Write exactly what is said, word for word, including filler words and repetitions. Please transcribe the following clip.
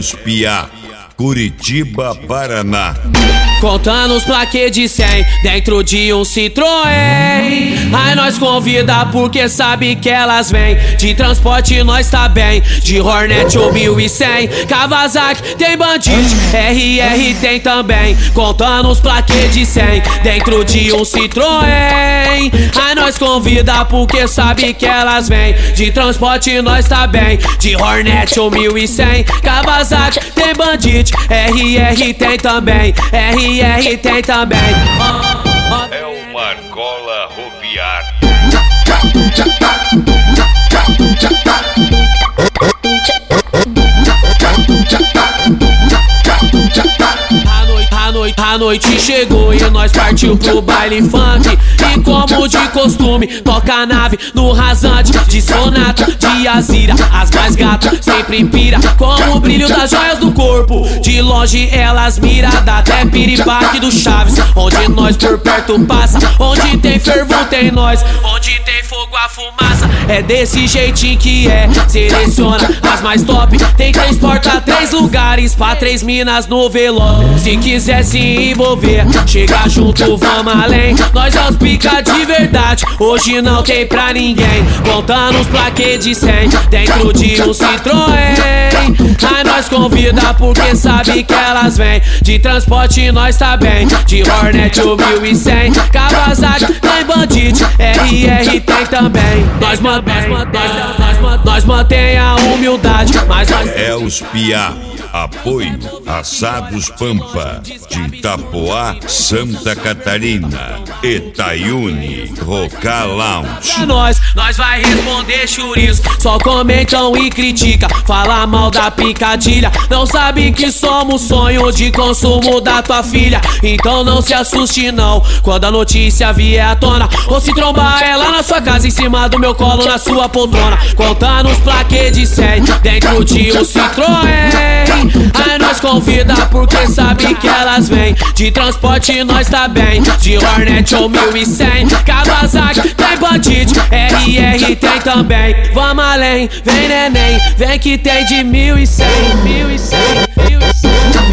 os piá, Curitiba, Paraná. Contando os plaquês de cem dentro de um Citroën. Aí nós convida porque sabe que elas vêm. De transporte nós tá bem, de Hornet ou mil e cem. Kawasaki tem Bandit, R R tem também. Contando os plaquês de cem dentro de um Citroën. Aí nós convida porque sabe que elas vêm. De transporte nós tá bem, de Hornet ou mil e cem. Kawasaki tem Bandit, R R tem também. R R tem também. É o Marcola Roviar. A noite, a noite, a noite chegou e nós partiu pro baile funk. E como de costume, toca a nave no rasante. De Sonata, de Azira, as mais gatas sempre pira com o brilho das joias do corpo. De longe elas mira, dá até piripaque do Chaves. Onde nós por perto passa, onde tem fervo tem nós. Onde tem fogo a fumaça, é desse jeitinho que é. Seleciona as mais top, tem três porta, três lugares pra três minas no velório. Se quiser se envolver, chega junto, vamos além. Nós é os pica de verdade, hoje não tem pra ninguém. Contando os plaquês de cem dentro de um Citroën. Aí nós convida porque sabe que elas vêm. De transporte nós tá bem, de Hornet ou mil e cem. Kawasaki tem Bandit, R R tem também. Nós mantém, nós, nós, nós, nós mantém a humildade, mas nós é os piá. Apoio Assados Pampa, de Itapoá, Santa Catarina, Itaiune, Roca Lounge. Nós, nós vai responder churiço, só comentam e critica, fala mal da picadilha. Não sabe que somos sonho de consumo da tua filha. Então não se assuste não, quando a notícia vier à tona. Ou se trombar ela na sua casa, em cima do meu colo, na sua poltrona. Contando os plaquês de cem dentro de um Citroën. Aí nós convida porque sabe que elas vêm. De transporte nós tá bem, de Hornet ou mil e cem. Kawasaki tem Bandit, R R tem também. Vamos além, vem neném, vem que tem de mil e cem, mil e cem, mil e cem.